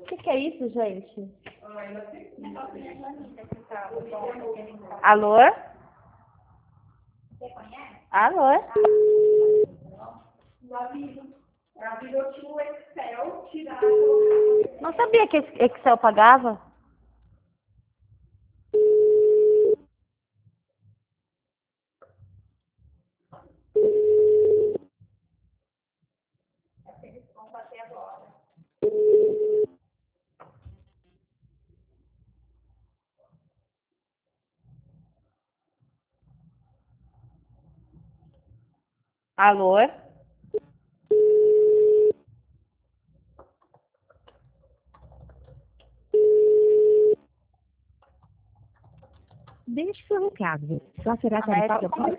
que é isso, gente? Alô? Alô? Não sabia que esse Excel pagava? Alô? Deixe seu recado. Só será A médica tarifado.